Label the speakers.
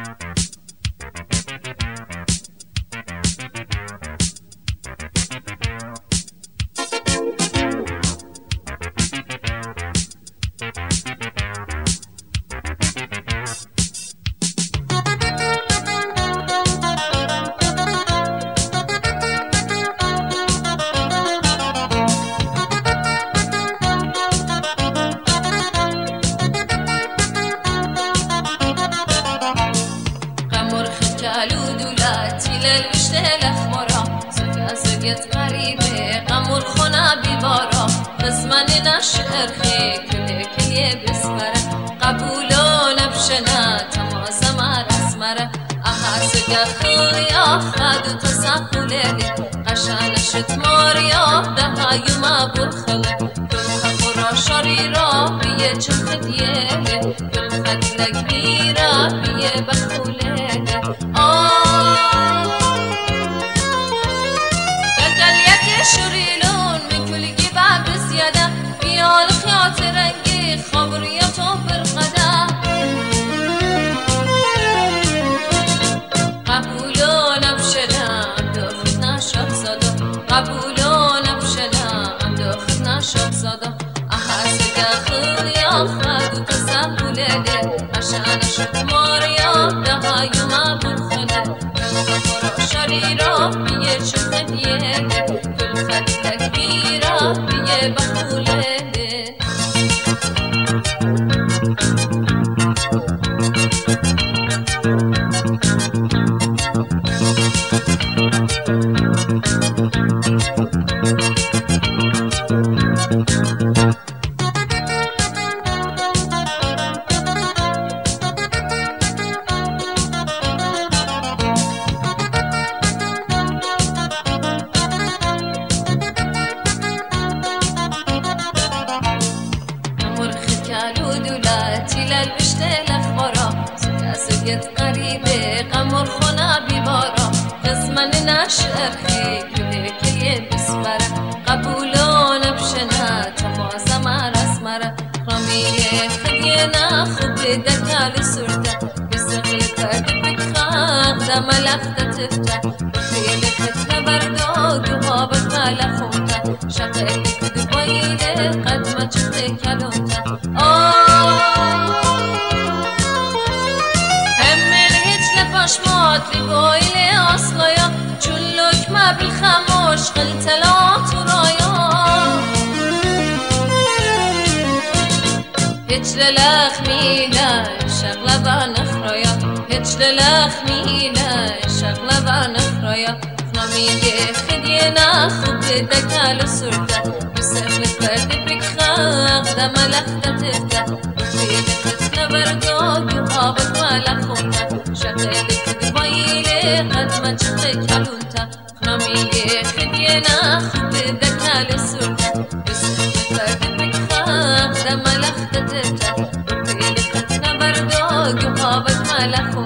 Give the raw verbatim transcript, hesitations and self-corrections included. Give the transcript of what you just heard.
Speaker 1: سگت غریبه قمر خونه بیبارا قسمن نشعر خیلی که بسپره قبولو نبشنه تماز مرس مره اها سگه خلیا خدو تساقللی قشانشت ماریا ده یوما برخله کل خفرا شریرا بیه چخت یله کل خد لگیرا بیه بخوله آه شوریلون من كل جباب بزيادة بيال خياط رنگي خبريته برقدة قبولون بشدم دختنا شخصاده قبولون بدم دختنا شخصاده أحس داخل يا خد وتسابولي عشان أشوف ماريا ده يوم بالخلا الغفر شريرة بيه شخد يلي كل خد كبيرة بيه بخولي سگت قریبه قمر خونه بیبارا قسمن نشر خیلی که بسپره قبولون بشنه تماز مرس مره خمیه خدینا خوب دکال سرده بسخل کرد بکخاق دم لخت تفته بخیل ختنه بردو دوها بکال خونده شقیل کد بایده قدمه چخته کلونده آه شمات لقايل أصليا جلك ما بالخموش قلت لا ترايا هيج للأخميلة شغلة بنخريا هيج للأخميلة شغلة بنخريا خنامية خدينا خوب دكال سرده بسخلت برد بكخاق دم لخت تفته بخيل ختنا بردو يخابط ملخونه شغل كدبايلي قد ما جبت كالونتا خنامية خدينا خوب دكال سرده بسخلت برد بكخاق دم لخت تفته بخيل ختنا بردو يخابط ملخونه